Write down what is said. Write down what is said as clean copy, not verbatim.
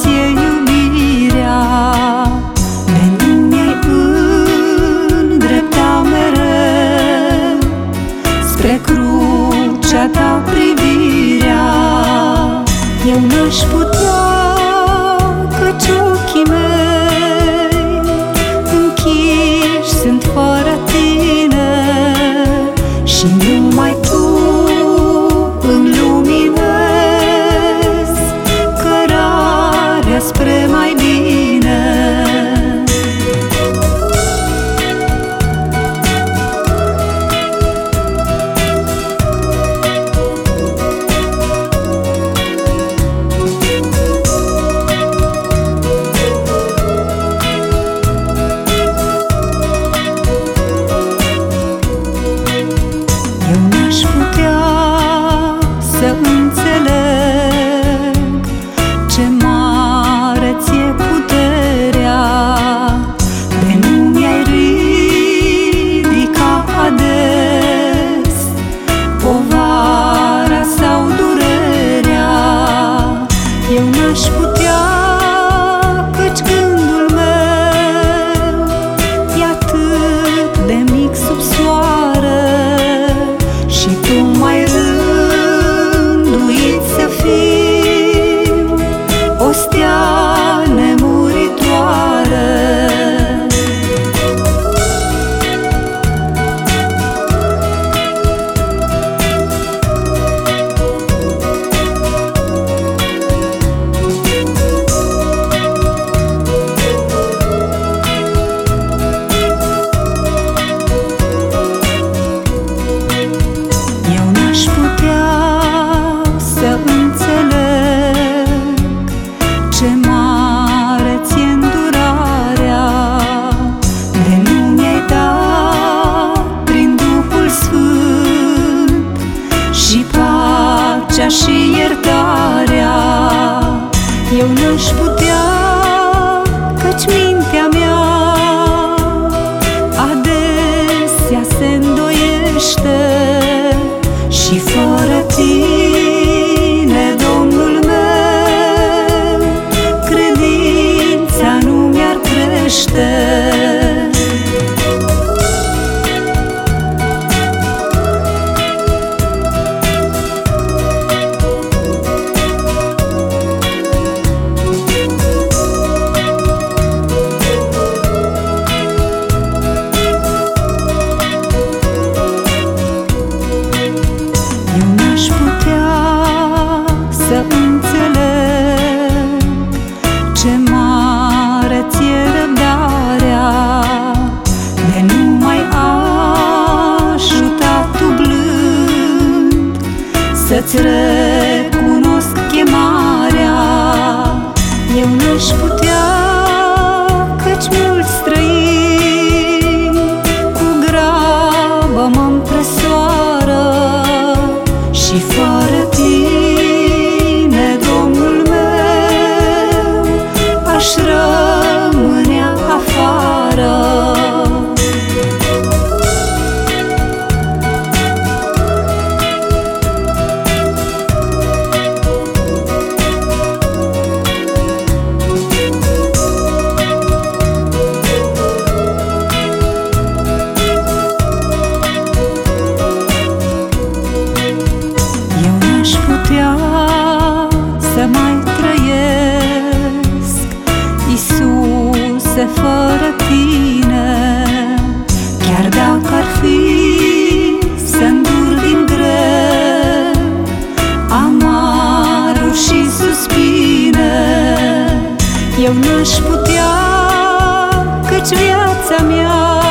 ție iubirea, de nu mi-ai îndrepta mereu spre crucea ta privirea. Eu n-aș putea, căci ochii mei închiși sunt fără tine și numai tu îmi luminezi cărarea spre mai bine. Eu n-aș putea să înțeleg ce mare ție puterea, de nu mi-ai ridicat ades povara sau durerea. Eu n-aș putea, căci gândul meu e atât de mic sub soare și tu m-ai rânduit să fiu o stea nemuritoare. Eu n-aș putea să înțeleg ce mare ție îndurarea, de nu mi-ai dat prin Duhul Sfânt și pacea și iertarea. Eu n-aș putea, căci mintea mea adesea se îndoiește și fără tine, Domnul meu, credința nu mi-ar crește. Eu n-aș putea să înțeleg ce mare ție răbdarea, de nu m-ai ajutat tu blând să-ți recunosc chemarea. Eu n-aș putea, căci mulți străini cu grabă mă împresoară și fără tine, Domnul meu, aș rămâne afară. Eu n-aș putea să mai trăiesc, Iisuse, fără tine, chiar dacă ar fi să îndur din greu amaruri și suspine. Eu n-aș putea, căci viața mea